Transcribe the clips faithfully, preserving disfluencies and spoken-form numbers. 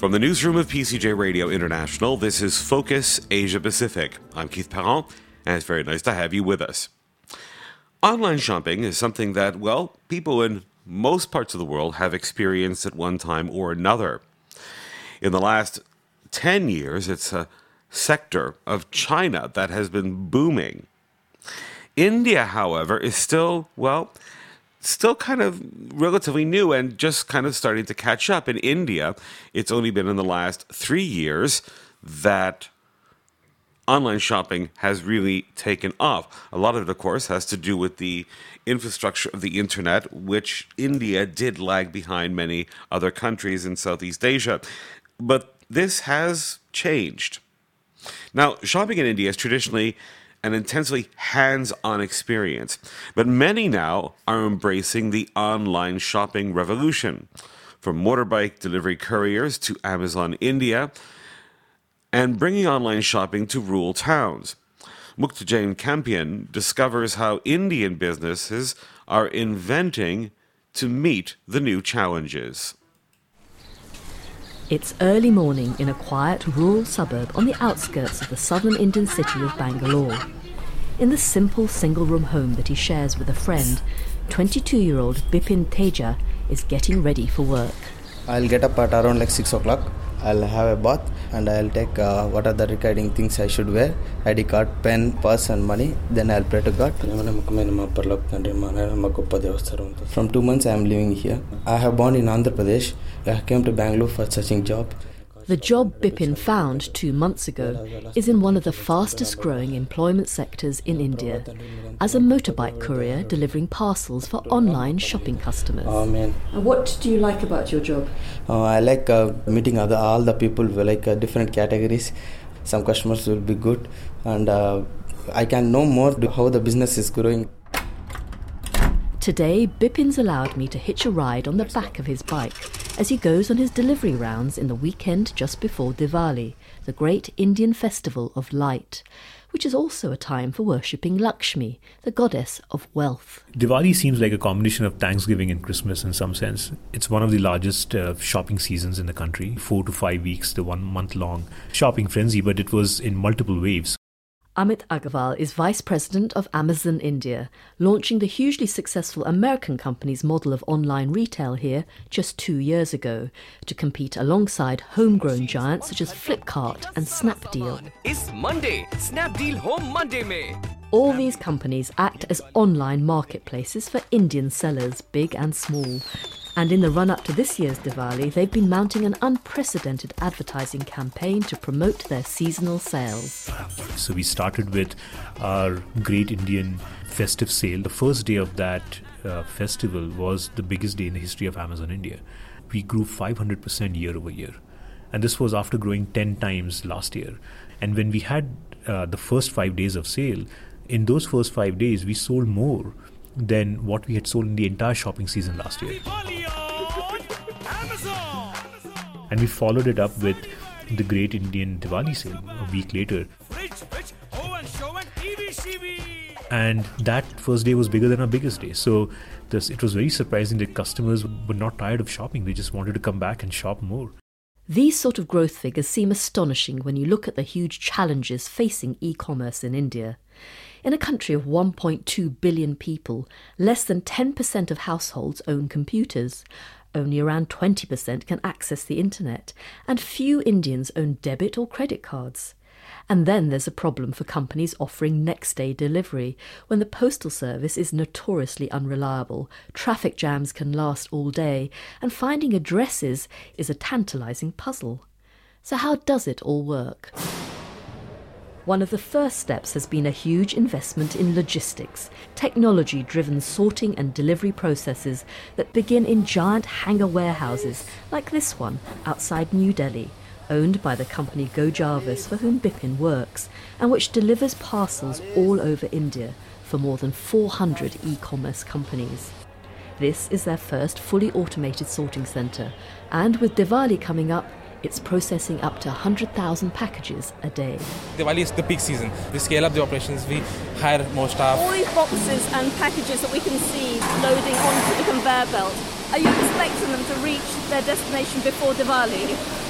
From the newsroom of P C J Radio International, this is Focus Asia Pacific. I'm Keith Parent, and it's very nice to have you with us. Online shopping is something that, well, people in most parts of the world have experienced at one time or another. In the last ten years, it's a sector of China that has been booming. India, however, is still, well, still kind of relatively new and just kind of starting to catch up. In India, it's only been in the last three years that online shopping has really taken off. A lot of it, of course, has to do with the infrastructure of the internet, which India did lag behind many other countries in Southeast Asia. But this has changed. Now, shopping in India is traditionally an intensely hands-on experience, but many now are embracing the online shopping revolution, from motorbike delivery couriers to Amazon India, and bringing online shopping to rural towns. Mukta Jain Campion discovers how Indian businesses are inventing to meet the new challenges. It's early morning in a quiet rural suburb on the outskirts of the southern Indian city of Bangalore. In the simple single-room home that he shares with a friend, twenty-two-year-old Bipin Teja is getting ready for work. I'll get up at around like six o'clock. I'll have a bath and I'll take uh, what are the requiring things I should wear. I D card, pen, purse and money. Then I'll pray to God. From two months I am living here. I have born in Andhra Pradesh. I came to Bangalore for searching job. The job Bipin found two months ago is in one of the fastest growing employment sectors in India, as a motorbike courier delivering parcels for online shopping customers. Oh, man. And what do you like about your job? Uh, I like uh, meeting other all the people like uh, different categories. Some customers will be good and uh, I can know more how the business is growing. Today, Bipin's allowed me to hitch a ride on the back of his bike as he goes on his delivery rounds in the weekend just before Diwali, the great Indian festival of light, which is also a time for worshipping Lakshmi, the goddess of wealth. Diwali seems like a combination of Thanksgiving and Christmas in some sense. It's one of the largest uh, shopping seasons in the country, four to five weeks, the one month long shopping frenzy, but it was in multiple waves. Amit Agarwal is Vice President of Amazon India, launching the hugely successful American company's model of online retail here just two years ago to compete alongside homegrown giants such as Flipkart and Snapdeal. It's Monday, Snapdeal Home Monday mein. All these companies act as online marketplaces for Indian sellers, big and small. And in the run-up to this year's Diwali, they've been mounting an unprecedented advertising campaign to promote their seasonal sales. So we started with our Great Indian Festive Sale. The first day of that uh, festival was the biggest day in the history of Amazon India. We grew five hundred percent year over year. And this was after growing ten times last year. And when we had uh, the first five days of sale, in those first five days, we sold more than what we had sold in the entire shopping season last year. And we followed it up with the Great Indian Diwali Sale a week later. And that first day was bigger than our biggest day. So this, it was very surprising that customers were not tired of shopping. They just wanted to come back and shop more. These sort of growth figures seem astonishing when you look at the huge challenges facing e-commerce in India. In a country of one point two billion people, less than ten percent of households own computers. Only around twenty percent can access the internet, and few Indians own debit or credit cards. And then there's a problem for companies offering next-day delivery, when the postal service is notoriously unreliable, traffic jams can last all day, and finding addresses is a tantalising puzzle. So how does it all work? One of the first steps has been a huge investment in logistics, technology-driven sorting and delivery processes that begin in giant hangar warehouses like this one outside New Delhi, owned by the company Go Jarvis, for whom Bipin works, and which delivers parcels all over India for more than four hundred e-commerce companies. This is their first fully automated sorting centre, and with Diwali coming up, it's processing up to one hundred thousand packages a day. Diwali is the peak season. We scale up the operations, we hire more staff. All these boxes and packages that we can see loading onto the conveyor belt, are you expecting them to reach their destination before Diwali?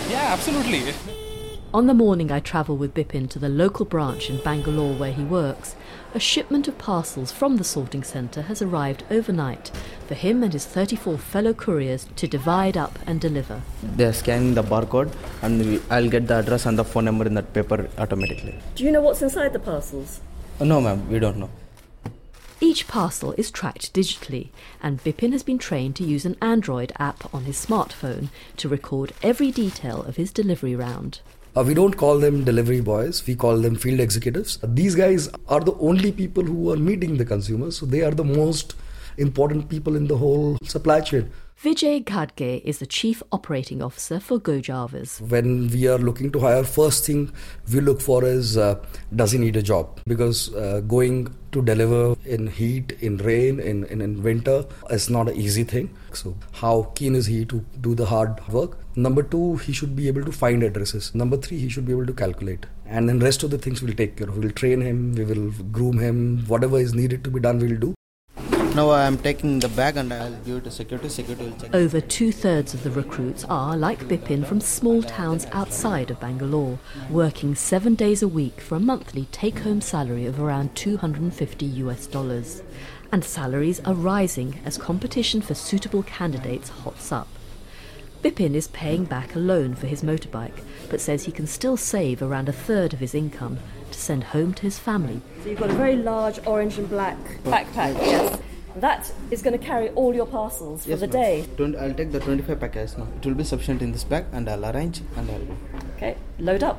Yeah, absolutely. On the morning I travel with Bipin to the local branch in Bangalore where he works, a shipment of parcels from the sorting centre has arrived overnight for him and his thirty-four fellow couriers to divide up and deliver. They're scanning the barcode and we, I'll get the address and the phone number in that paper automatically. Do you know what's inside the parcels? Uh, no ma'am, we don't know. Each parcel is tracked digitally, and Bipin has been trained to use an Android app on his smartphone to record every detail of his delivery round. Uh, we don't call them delivery boys, we call them field executives. Uh, these guys are the only people who are meeting the consumers, so they are the most important people in the whole supply chain. Vijay Gadge is the Chief Operating Officer for Gojavas. When we are looking to hire, first thing we look for is, uh, does he need a job? Because uh, going to deliver in heat, in rain, in, in, in winter is not an easy thing. So how keen is he to do the hard work? Number two, he should be able to find addresses. Number three, he should be able to calculate. And then rest of the things we'll take care of. We'll train him, we will groom him, whatever is needed to be done, we'll do. Now I'm taking the bag and I'll give it to security. Security will check. Over two-thirds of the recruits are, like Bipin, from small towns outside of Bangalore, working seven days a week for a monthly take-home salary of around two hundred fifty US dollars. And salaries are rising as competition for suitable candidates hots up. Bipin is paying back a loan for his motorbike, but says he can still save around a third of his income to send home to his family. So you've got a very large orange and black backpack, yes? That is going to carry all your parcels for Yes, the ma'am. day. Twenty- I'll take the twenty-five packets now. It will be sufficient in this bag and I'll arrange and I'll... Okay, load up.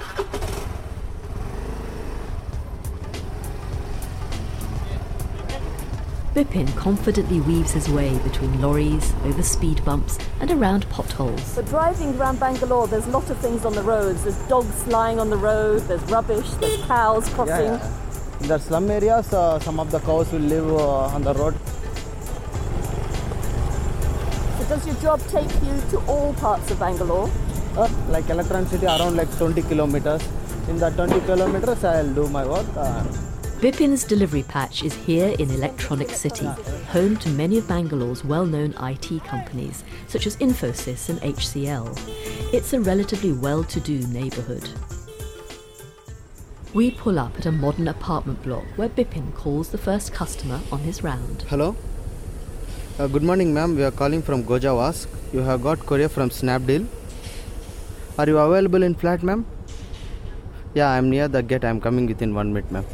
Bipin confidently weaves his way between lorries, over speed bumps and around potholes. So driving around Bangalore, there's a lot of things on the roads. There's dogs lying on the road, there's rubbish, there's cows crossing. In the slum areas, uh, some of the cows will live uh, on the road. So does your job take you to all parts of Bangalore? Uh, like Electron City, around like twenty kilometers. In the twenty kilometers, I'll do my work. Uh, Bipin's delivery patch is here in Electronic City, home to many of Bangalore's well-known I T companies, such as Infosys and H C L. It's a relatively well-to-do neighbourhood. We pull up at a modern apartment block where Bipin calls the first customer on his round. Hello. Uh, good morning, ma'am. We are calling from Gojavas. You have got courier from Snapdeal. Are you available in flat, ma'am? Yeah, I'm near the gate. I'm coming within one minute, ma'am.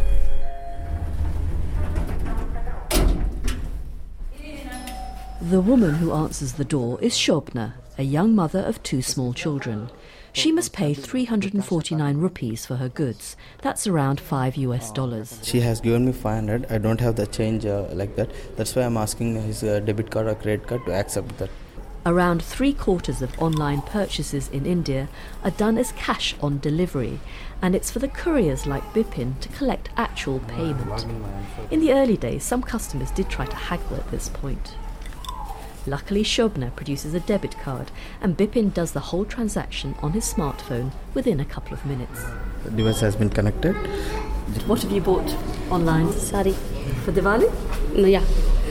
The woman who answers the door is Shobna, a young mother of two small children. She must pay three hundred forty-nine rupees for her goods. That's around five US dollars. She has given me five hundred. I don't have the change uh, like that. That's why I'm asking his uh, debit card or credit card to accept that. Around three quarters of online purchases in India are done as cash on delivery, and it's for the couriers like Bipin to collect actual payment. In the early days, some customers did try to haggle at this point. Luckily, Shobna produces a debit card, and Bipin does the whole transaction on his smartphone within a couple of minutes. The device has been connected. What have you bought online? Sorry. For Diwali? No, yeah.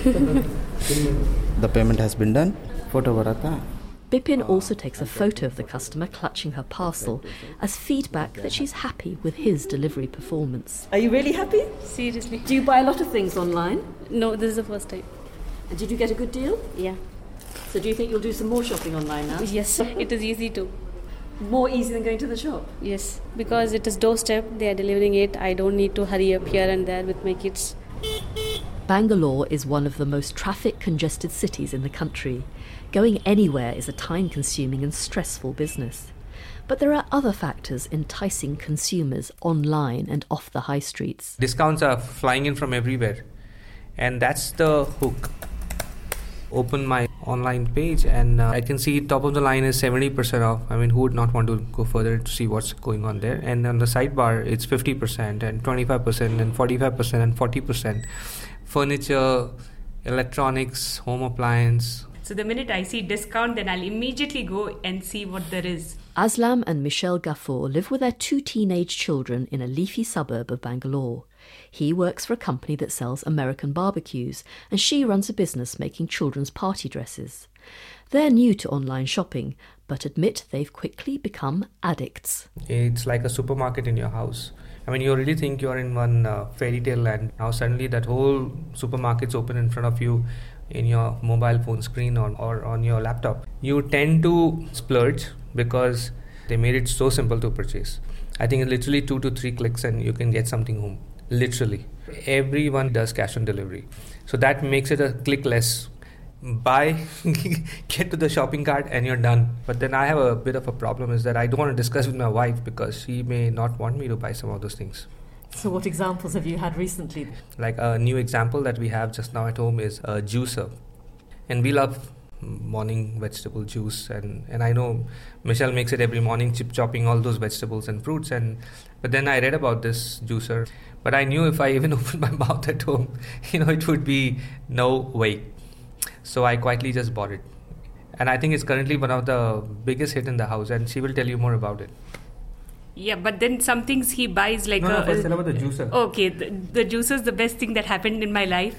The payment has been done. Photo barata. Bipin also takes a photo of the customer clutching her parcel as feedback that she's happy with his delivery performance. Are you really happy? Seriously. Do you buy a lot of things online? No, this is the first time. And did you get a good deal? Yeah. So do you think you'll do some more shopping online now? Yes, it is easy too. More easy than going to the shop? Yes, because it is doorstep, they are delivering it. I don't need to hurry up here and there with my kids. Bangalore is one of the most traffic congested cities in the country. Going anywhere is a time-consuming and stressful business. But there are other factors enticing consumers online and off the high streets. Discounts are flying in from everywhere, and that's the hook. Open my online page and uh, I can see top of the line is seventy percent off. I mean, who would not want to go further to see what's going on there? And on the sidebar, it's fifty percent and twenty-five percent and forty-five percent and forty percent. Furniture, electronics, home appliance. So the minute I see discount, then I'll immediately go and see what there is. Aslam and Michelle Gaffour live with their two teenage children in a leafy suburb of Bangalore. He works for a company that sells American barbecues, and she runs a business making children's party dresses. They're new to online shopping, but admit they've quickly become addicts. It's like a supermarket in your house. I mean, you really think you're in one uh, fairy tale land. Now suddenly that whole supermarket's open in front of you in your mobile phone screen or, or on your laptop. You tend to splurge because they made it so simple to purchase. I think literally two to three clicks and you can get something home. Literally. Everyone does cash on delivery. So that makes it a click less. Buy, get to the shopping cart and you're done. But then I have a bit of a problem is that I don't want to discuss with my wife because she may not want me to buy some of those things. So what examples have you had recently? Like a new example that we have just now at home is a juicer. And we love morning vegetable juice. And, and I know Michelle makes it every morning, chip chopping all those vegetables and fruits. And But then I read about this juicer. But I knew if I even opened my mouth at home, you know, it would be no way. So I quietly just bought it. And I think it's currently one of the biggest hit in the house. And she will tell you more about it. Yeah, but then some things he buys like no, a... No, first tell about the juicer. Okay, the, the juicer is the best thing that happened in my life.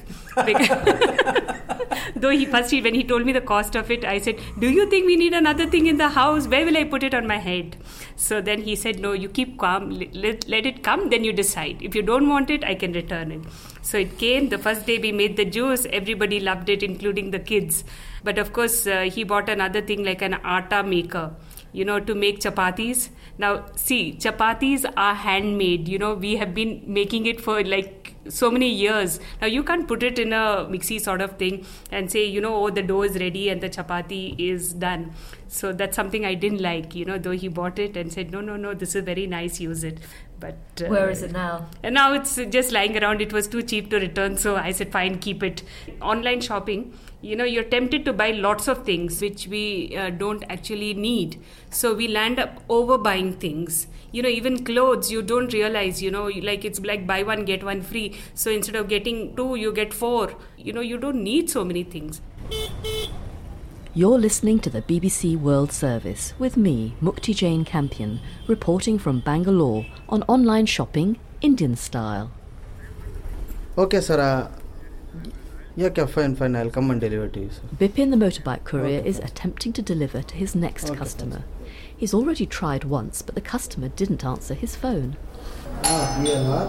Though he first, he, when he told me the cost of it, I said, do you think we need another thing in the house? Where will I put it on my head? So then he said, no, you keep calm, let, let it come, then you decide. If you don't want it, I can return it. So it came, the first day we made the juice, everybody loved it, including the kids. But of course, uh, he bought another thing like an atta maker, you know, to make chapatis. Now, see, chapatis are handmade, you know, we have been making it for like so many years. Now, you can't put it in a mixie sort of thing and say, you know, oh, the dough is ready and the chapati is done. So that's something I didn't like, you know, though he bought it and said, no, no, no, this is very nice, use it. But uh, where is it now? And now it's just lying around. It was too cheap to return, so I said, fine, keep it. Online shopping, you know, you're tempted to buy lots of things which we uh, don't actually need. So we land up overbuying things. You know, even clothes, you don't realize, you know, like it's like buy one, get one free. So instead of getting two, you get four. You know, you don't need so many things. You're listening to the B B C World Service with me, Mukti Jain Campion, reporting from Bangalore on online shopping, Indian style. Okay, sir. Uh, yeah, okay, fine, fine. I'll come and deliver to you, sir. Bipin, the motorbike courier, okay, is attempting to deliver to his next okay, customer. thanks. He's already tried once, but the customer didn't answer his phone. Ah, yeah.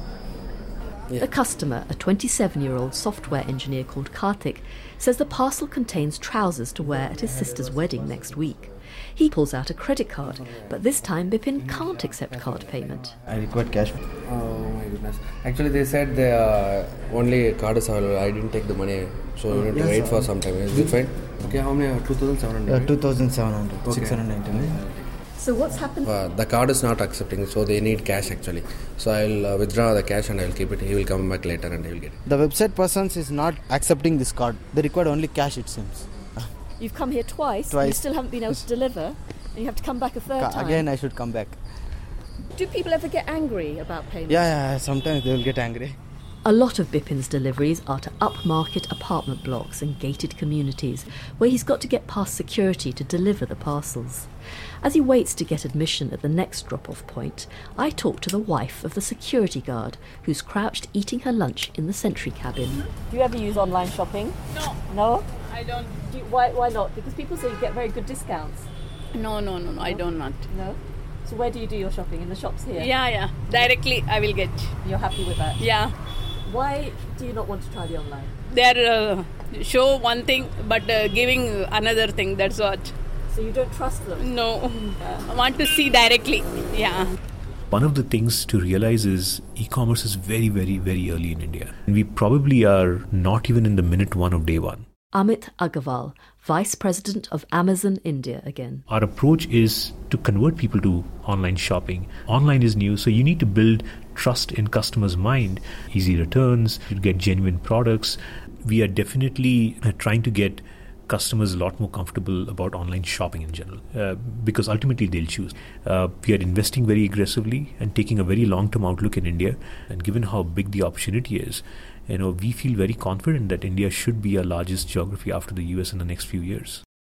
Yeah. The customer, a twenty-seven-year-old software engineer called Karthik, says the parcel contains trousers to wear at his sister's wedding next week. He pulls out a credit card, but this time Bipin can't accept card payment. I require cash. Oh my goodness. Actually, they said the uh, only card is available. I didn't take the money, so you need to yes, wait sir. for some time. Is it fine? Okay, how many? two thousand seven hundred? Uh, two thousand seven hundred. Okay. six hundred ninety-nine. So what's happened? Uh, the card is not accepting, so they need cash actually. So I'll uh, withdraw the cash and I'll keep it. He will come back later and he will get it. The website persons is not accepting this card. They require only cash, it seems. You've come here twice, Twice. and you still haven't been able to deliver, and you have to come back a third Ca- time. Again, I should come back. Do people ever get angry about payment? Yeah, yeah, sometimes they will get angry. A lot of Bipin's deliveries are to upmarket apartment blocks and gated communities, where he's got to get past security to deliver the parcels. As he waits to get admission at the next drop-off point, I talk to the wife of the security guard, who's crouched eating her lunch in the sentry cabin. Do you ever use online shopping? No. No? I don't. Do you, why, why not? Because people say you get very good discounts. No, no, no, no, I don't not. No? So where do you do your shopping? In the shops here? Yeah, yeah. Directly I will get. You're happy with that? Yeah. Why do you not want to try the online? They are uh, show one thing but uh, giving another thing, that's what. So you don't trust them? No. I want to see directly. Yeah. One of the things to realize is e-commerce is very, very, very early in India. And we probably are not even in the minute one of day one. Amit Agarwal, Vice President of Amazon India again. Our approach is to convert people to online shopping. Online is new, so you need to build trust in customers' mind. Easy returns, you get genuine products. We are definitely uh, trying to get customers a lot more comfortable about online shopping in general, uh, because ultimately they'll choose. Uh, we are investing very aggressively and taking a very long-term outlook in India. And given how big the opportunity is, you know, we feel very confident that India should be our largest geography after the U S in the next few years.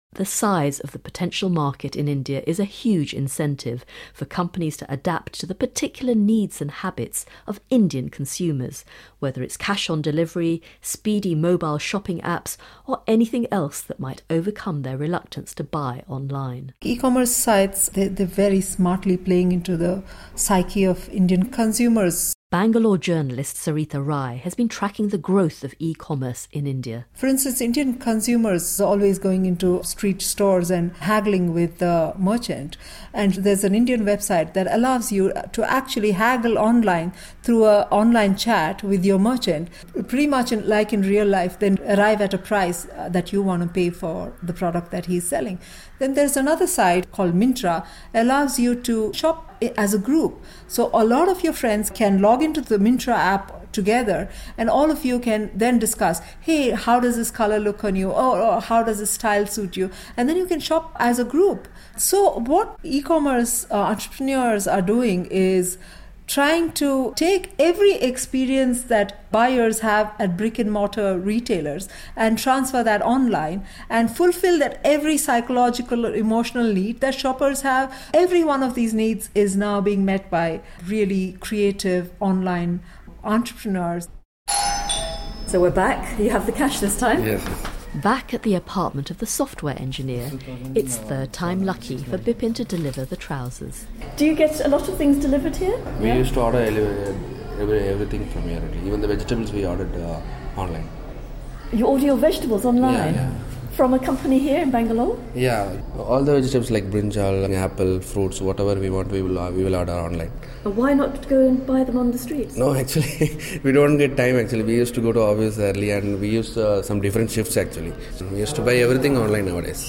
The size of the potential market in India is a huge incentive for companies to adapt to the particular needs and habits of Indian consumers, whether it's cash on delivery, speedy mobile shopping apps, or anything else that might overcome their reluctance to buy online. E-commerce sites, they, they're very smartly playing into the psyche of Indian consumers. Bangalore journalist Sarita Rai has been tracking the growth of e-commerce in India. For instance, Indian consumers are always going into street stores and haggling with the merchant. And there's an Indian website that allows you to actually haggle online through an online chat with your merchant, pretty much in, like in real life, then arrive at a price that you want to pay for the product that he's selling. Then there's another site called Myntra, allows you to shop as a group. So a lot of your friends can log into the Myntra app together, and all of you can then discuss, hey, how does this color look on you? Or, or how does this style suit you? And then you can shop as a group. So what e-commerce uh, entrepreneurs are doing is trying to take every experience that buyers have at brick and mortar retailers and transfer that online and fulfill that every psychological or emotional need that shoppers have. Every one of these needs is now being met by really creative online entrepreneurs. So we're back. You have the cash this time? Yes. Back at the apartment of the software engineer, it's third time lucky for Bipin to deliver the trousers. Do you get a lot of things delivered here? We yeah. used to order every, everything from here. Even the vegetables we ordered uh, online. You order your vegetables online? Yeah, yeah. From a company here in Bangalore? Yeah, all the vegetables like brinjal, apple, fruits, whatever we want, we will uh, we will order online. But why not go and buy them on the streets? No, actually, we don't get time actually. We used to go to office early and we used uh, some different shifts actually. We used to buy everything online nowadays.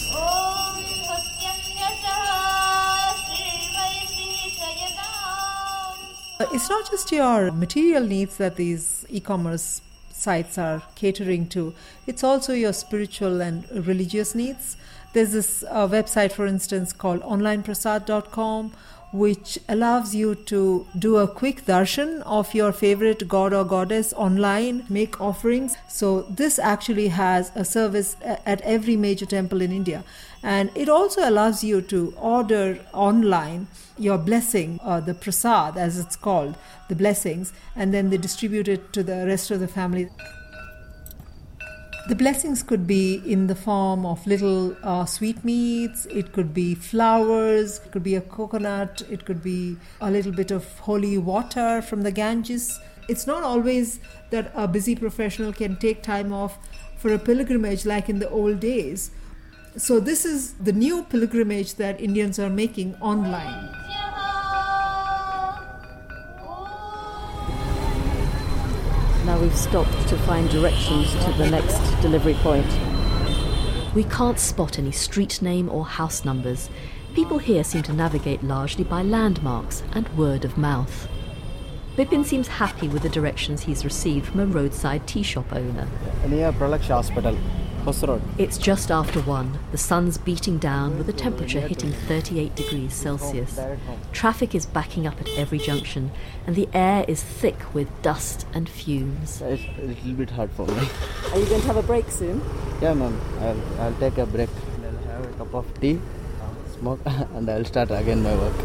It's not just your material needs that these e-commerce sites are catering to. It's also your spiritual and religious needs. There's this uh, website, for instance, called online prasad dot com, which allows you to do a quick darshan of your favorite god or goddess online, make offerings. So this actually has a service at every major temple in India. And it also allows you to order online your blessing, or the prasad as it's called, the blessings, and then they distribute it to the rest of the family. The blessings could be in the form of little uh, sweetmeats, it could be flowers, it could be a coconut, it could be a little bit of holy water from the Ganges. It's not always that a busy professional can take time off for a pilgrimage like in the old days. So this is the new pilgrimage that Indians are making online. Now we've stopped to find directions to the next delivery point. We can't spot any street name or house numbers. People here seem to navigate largely by landmarks and word of mouth. Bipin seems happy with the directions he's received from a roadside tea shop owner. Near Pralaksha Hospital, Hos Road. It's just after one. The sun's beating down with the temperature hitting thirty-eight degrees Celsius. Traffic is backing up at every junction and the air is thick with dust and fumes. It's a little bit hard for me. Are you going to have a break soon? Yeah, ma'am. I'll, I'll take a break. I'll have a cup of tea, smoke, and I'll start again my work.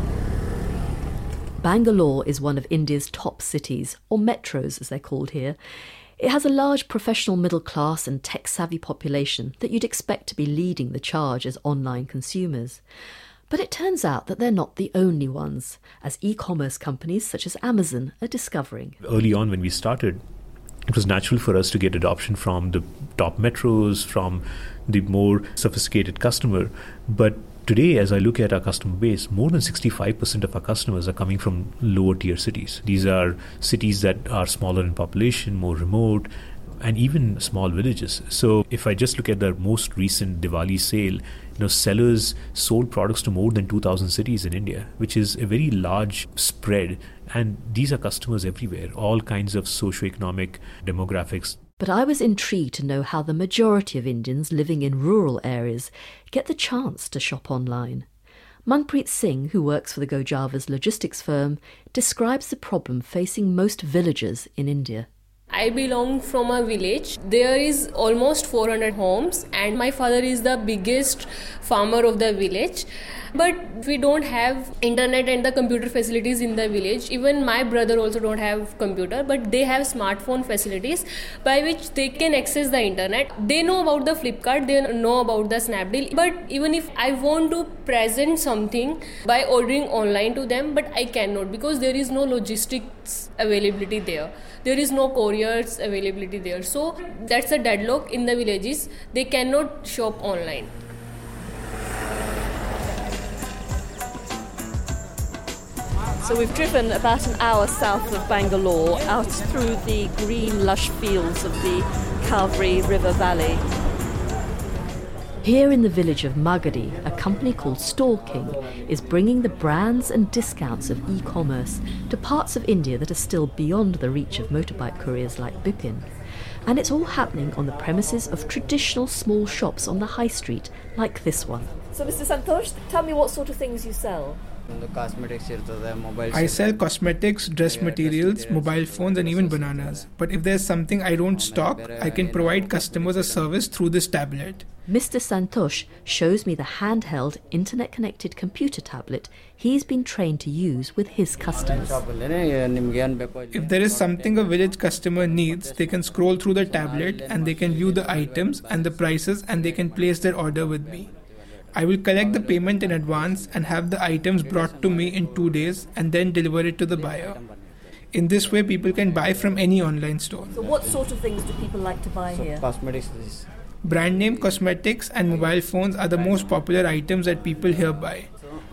Bangalore is one of India's top cities, or metros as they're called here. It has a large professional middle class and tech-savvy population that you'd expect to be leading the charge as online consumers. But it turns out that they're not the only ones, as e-commerce companies such as Amazon are discovering. Early on when we started, it was natural for us to get adoption from the top metros, from the more sophisticated customer. But today, as I look at our customer base, more than sixty-five percent of our customers are coming from lower tier cities. These are cities that are smaller in population, more remote, and even small villages. So if I just look at the most recent Diwali sale, you know, sellers sold products to more than two thousand cities in India, which is a very large spread. And these are customers everywhere, all kinds of socioeconomic demographics. But I was intrigued to know how the majority of Indians living in rural areas get the chance to shop online. Manpreet Singh, who works for the Gojava's logistics firm, describes the problem facing most villagers in India. I belong from a village. There is almost four hundred homes and my father is the biggest farmer of the village. But we don't have internet and the computer facilities in the village. Even my brother also don't have computer, but they have smartphone facilities by which they can access the internet. They know about the Flipkart, they know about the Snapdeal. But even if I want to present something by ordering online to them, but I cannot because there is no logistics availability there. There is no couriers availability there. So that's a deadlock in the villages. They cannot shop online. So we've driven about an hour south of Bangalore, out through the green, lush fields of the Kaveri River Valley. Here in the village of Magadi, a company called Store King is bringing the brands and discounts of e-commerce to parts of India that are still beyond the reach of motorbike couriers like Bipin. And it's all happening on the premises of traditional small shops on the high street, like this one. So Mister Santosh, tell me what sort of things you sell. I sell cosmetics, dress materials, mobile phones and even bananas. But if there's something I don't stock, I can provide customers a service through this tablet. Mister Santosh shows me the handheld, internet-connected computer tablet he's been trained to use with his customers. If there is something a village customer needs, they can scroll through the tablet and they can view the items and the prices and they can place their order with me. I will collect the payment in advance and have the items brought to me in two days and then deliver it to the buyer. In this way, people can buy from any online store. So what sort of things do people like to buy here? Cosmetics. Brand name cosmetics and mobile phones are the most popular items that people here buy.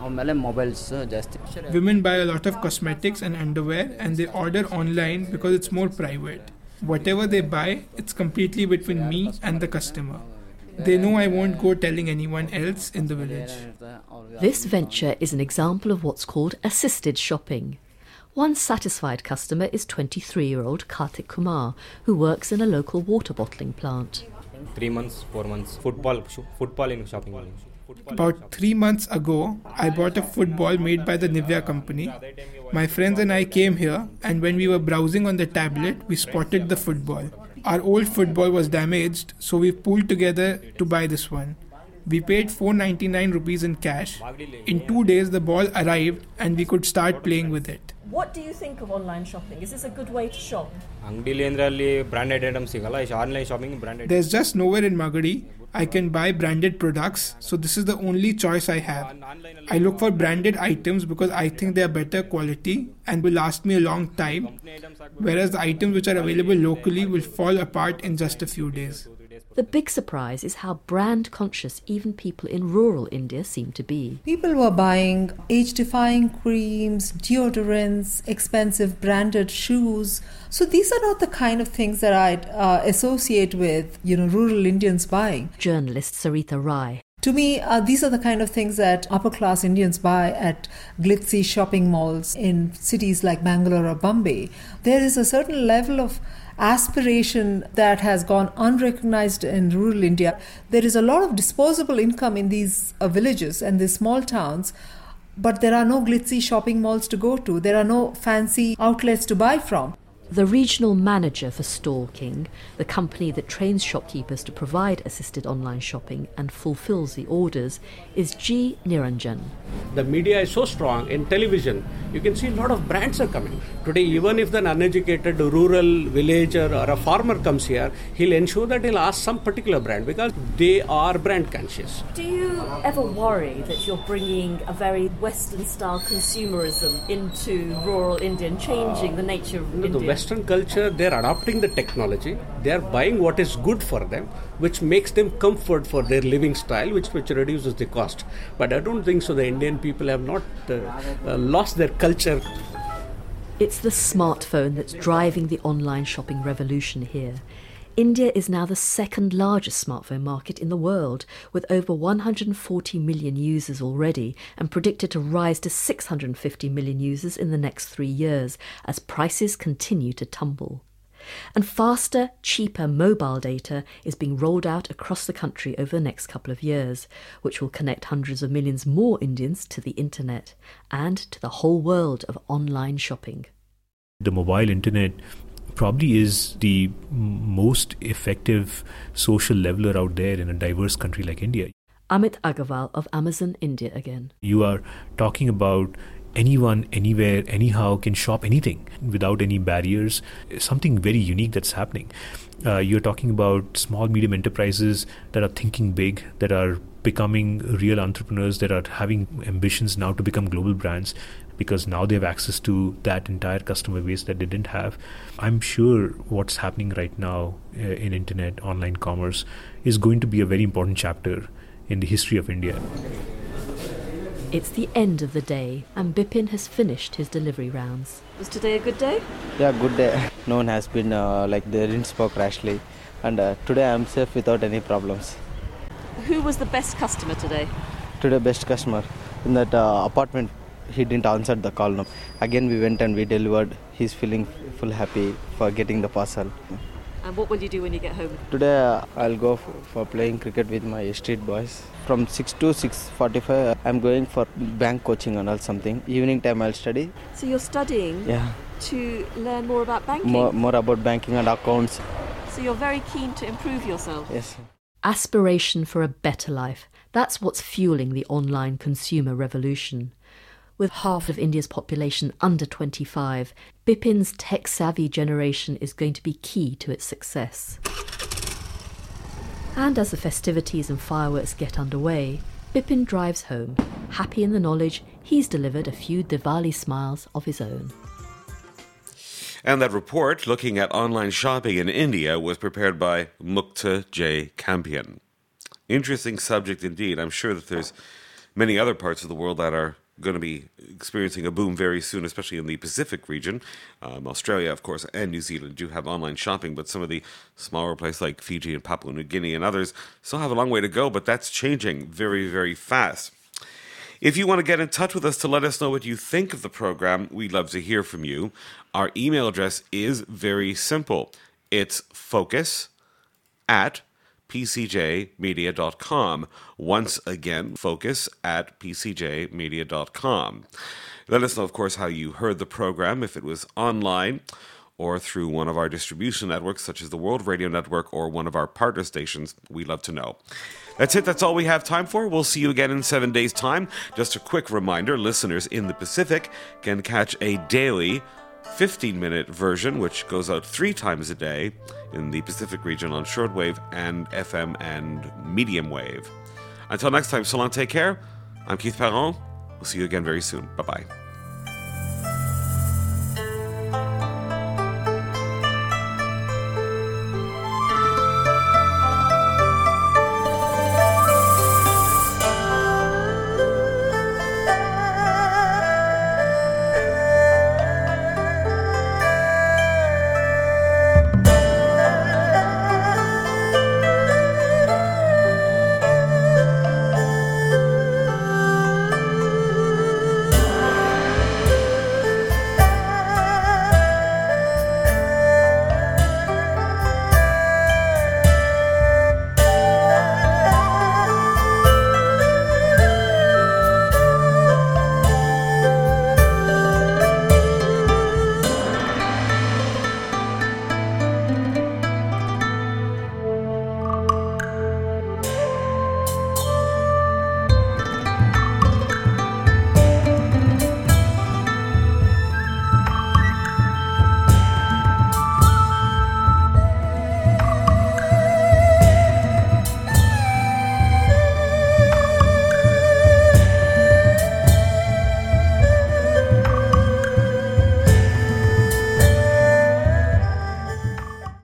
Women buy a lot of cosmetics and underwear and they order online because it's more private. Whatever they buy, it's completely between me and the customer. They know I won't go telling anyone else in the village. This venture is an example of what's called assisted shopping. One satisfied customer is twenty-three-year-old Karthik Kumar, who works in a local water bottling plant. Three months, four months, football, football in shopping. About three months ago, I bought a football made by the Nivea company. My friends and I came here, and when we were browsing on the tablet, we spotted the football. Our old football was damaged, so we pooled together to buy this one. We paid four hundred ninety-nine rupees in cash. In two days, the ball arrived and we could start playing with it. What do you think of online shopping? Is this a good way to shop? There's just nowhere in Magadi I can buy branded products, so this is the only choice I have. I look for branded items because I think they are better quality and will last me a long time, whereas the items which are available locally will fall apart in just a few days. The big surprise is how brand conscious even people in rural India seem to be. People were buying age-defying creams, deodorants, expensive branded shoes. So these are not the kind of things that I'd uh, associate with, you know, rural Indians buying. Journalist Sarita Rai. To me, uh, these are the kind of things that upper-class Indians buy at glitzy shopping malls in cities like Bangalore or Bombay. There is a certain level of aspiration that has gone unrecognized in rural India. There is a lot of disposable income in these uh, villages and these small towns, but there are no glitzy shopping malls to go to. There are no fancy outlets to buy from. The regional manager for Store King, the company that trains shopkeepers to provide assisted online shopping and fulfills the orders, is G. Niranjan. The media is so strong. In television, you can see a lot of brands are coming. Today, even if an uneducated rural villager or a farmer comes here, he'll ensure that he'll ask some particular brand because they are brand conscious. Do you ever worry that you're bringing a very Western-style consumerism into rural India and changing the nature of India? The Western culture, they're adopting the technology, they're buying what is good for them, which makes them comfort for their living style, which, which reduces the cost. But I don't think so. The Indian people have not uh, uh, lost their culture. It's the smartphone that's driving the online shopping revolution here. India is now the second largest smartphone market in the world, with over one hundred forty million users already and predicted to rise to six hundred fifty million users in the next three years as prices continue to tumble. And faster, cheaper mobile data is being rolled out across the country over the next couple of years, which will connect hundreds of millions more Indians to the internet and to the whole world of online shopping. The mobile internet probably is the most effective social leveler out there in a diverse country like India. Amit Agarwal of Amazon India again. You are talking about anyone, anywhere, anyhow can shop anything without any barriers. Something very unique that's happening. Uh, you're talking about small, medium enterprises that are thinking big, that are becoming real entrepreneurs, that are having ambitions now to become global brands because now they have access to that entire customer base that they didn't have. I'm sure what's happening right now uh, in internet, online commerce is going to be a very important chapter in the history of India. It's the end of the day and Bipin has finished his delivery rounds. Was today a good day? Yeah, good day. No one has been uh, like they didn't spoke rashly, and uh, today I'm safe without any problems. Who was the best customer today? Today best customer in that uh, apartment. He didn't answer the call. No. Again we went and we delivered. He's feeling full happy for getting the parcel. And what will you do when you get home? Today uh, I'll go f- for playing cricket with my street boys. From six to six forty-five, uh, I'm going for bank coaching and all something. Evening time I'll study. So you're studying yeah. to learn more about banking? More, more about banking and accounts. So you're very keen to improve yourself? Yes. Aspiration for a better life. That's what's fueling the online consumer revolution. With half of India's population under twenty-five, Bipin's tech-savvy generation is going to be key to its success. And as the festivities and fireworks get underway, Bipin drives home, happy in the knowledge he's delivered a few Diwali smiles of his own. And that report looking at online shopping in India was prepared by Mukta J. Campion. Interesting subject indeed. I'm sure that there's many other parts of the world that are going to be experiencing a boom very soon, especially in the Pacific region. Um, Australia, of course, and New Zealand do have online shopping, but some of the smaller places like Fiji and Papua New Guinea and others still have a long way to go, but that's changing very, very fast. If you want to get in touch with us to let us know what you think of the program, we'd love to hear from you. Our email address is very simple. It's focus at p c j media dot com. Once again, focus at p c j media dot com. Let us know, of course, how you heard the program, if it was online or through one of our distribution networks, such as the World Radio Network or one of our partner stations. We'd love to know. That's it. That's all we have time for. We'll see you again in seven days' time. Just a quick reminder, listeners in the Pacific can catch a daily fifteen-minute version, which goes out three times a day in the Pacific region on shortwave and F M and medium wave. Until next time, so long, take care. I'm Keith Perron. We'll see you again very soon. Bye-bye.